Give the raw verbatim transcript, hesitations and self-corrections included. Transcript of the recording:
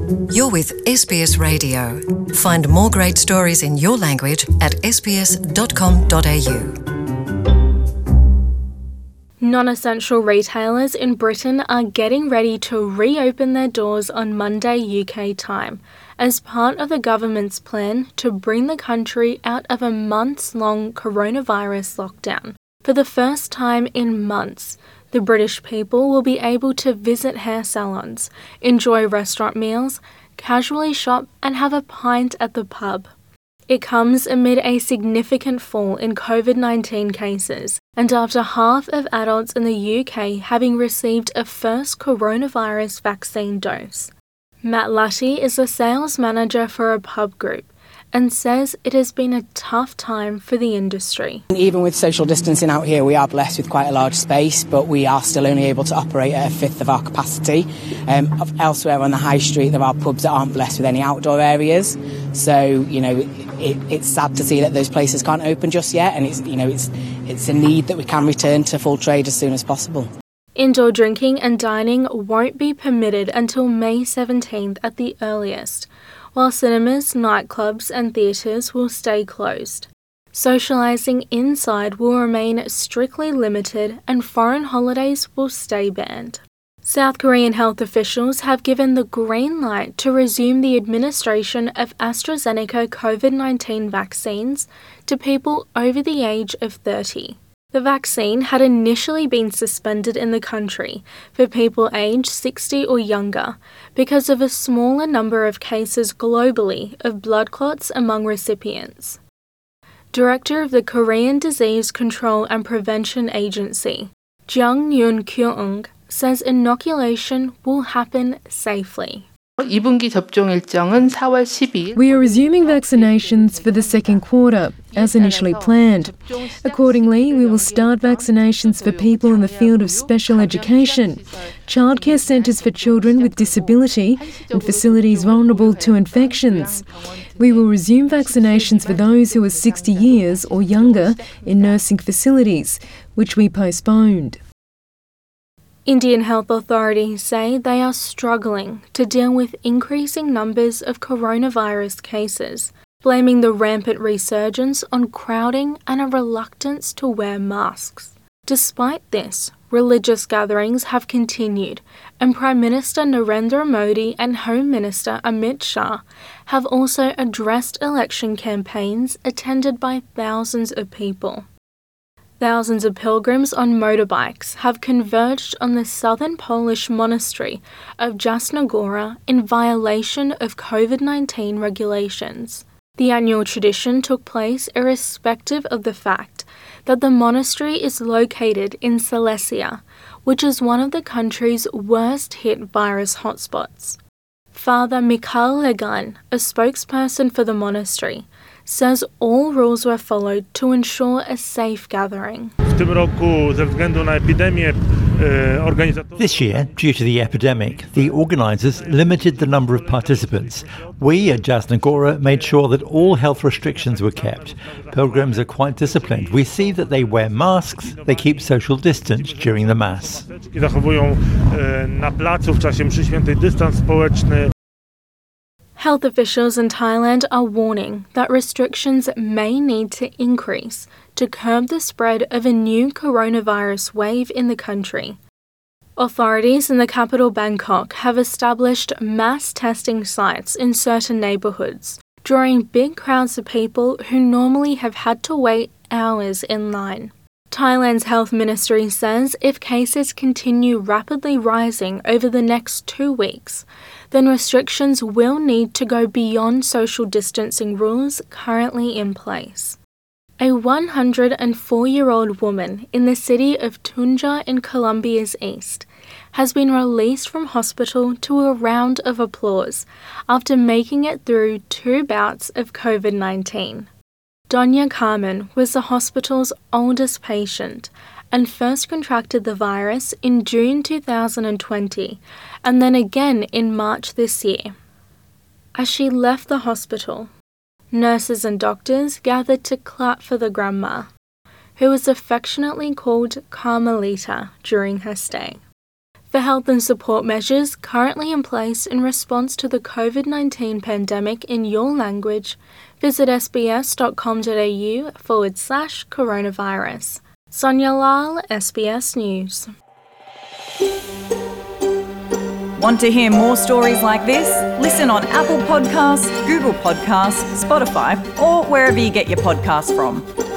You're with S B S Radio. Find more great stories in your language at s b s dot com dot a u. Non-essential retailers in Britain are getting ready to reopen their doors on Monday U K time as part of the government's plan to bring the country out of a months-long coronavirus lockdown. For the first time in months, the British people will be able to visit hair salons, enjoy restaurant meals, casually shop and have a pint at the pub. It comes amid a significant fall in COVID nineteen cases and after half of adults in the U K having received a first coronavirus vaccine dose. Matt Lutty is the sales manager for a pub group and says it has been a tough time for the industry. Even with social distancing out here, we are blessed with quite a large space, but we are still only able to operate at a fifth of our capacity. Um, elsewhere on the high street, there are pubs that aren't blessed with any outdoor areas. So, you know, it, it's sad to see that those places can't open just yet, and it's, you know, it's it's a need that we can return to full trade as soon as possible. Indoor drinking and dining won't be permitted until May seventeenth at the earliest, while cinemas, nightclubs and theatres will stay closed. Socialising inside will remain strictly limited and foreign holidays will stay banned. South Korean health officials have given the green light to resume the administration of AstraZeneca COVID nineteen vaccines to people over the age of thirty. The vaccine had initially been suspended in the country for people aged sixty or younger because of a smaller number of cases globally of blood clots among recipients. Director of the Korean Disease Control and Prevention Agency, Jung Yoon Kyung, says inoculation will happen safely. 이 분기 접종 일정은 사월 십이일. We are resuming vaccinations for the second quarter, as initially planned. Accordingly, we will start vaccinations for people in the field of special education, childcare centres for children with disability, and facilities vulnerable to infections. We will resume vaccinations for those who are sixty years or younger in nursing facilities, which we postponed. Indian health authorities say they are struggling to deal with increasing numbers of coronavirus cases, blaming the rampant resurgence on crowding and a reluctance to wear masks. Despite this, religious gatherings have continued, and Prime Minister Narendra Modi and Home Minister Amit Shah have also addressed election campaigns attended by thousands of people. Thousands of pilgrims on motorbikes have converged on the southern Polish monastery of Jasna Gora in violation of COVID nineteen regulations. The annual tradition took place irrespective of the fact that the monastery is located in Silesia, which is one of the country's worst-hit virus hotspots. Father Mikhail Legan, a spokesperson for the monastery, says all rules were followed to ensure a safe gathering. This year, due to the epidemic, the organisers limited the number of participants. We at Jasna Gora made sure that all health restrictions were kept. Pilgrims are quite disciplined. We see that they wear masks, they keep social distance during the Mass. Health officials in Thailand are warning that restrictions may need to increase to curb the spread of a new coronavirus wave in the country. Authorities in the capital Bangkok have established mass testing sites in certain neighbourhoods, drawing big crowds of people who normally have had to wait hours in line. Thailand's health ministry says if cases continue rapidly rising over the next two weeks, then restrictions will need to go beyond social distancing rules currently in place. A one hundred four-year-old woman in the city of Tunja in Colombia's east has been released from hospital to a round of applause after making it through two bouts of COVID nineteen. Doña Carmen was the hospital's oldest patient and first contracted the virus in June two thousand twenty and then again in March this year. As she left the hospital, nurses and doctors gathered to clap for the grandma, who was affectionately called Carmelita during her stay. For health and support measures currently in place in response to the covid nineteen pandemic in your language, visit sbs.com.au forward slash coronavirus. Sonia Lyle, S B S News. Want to hear more stories like this? Listen on Apple Podcasts, Google Podcasts, Spotify, or wherever you get your podcasts from.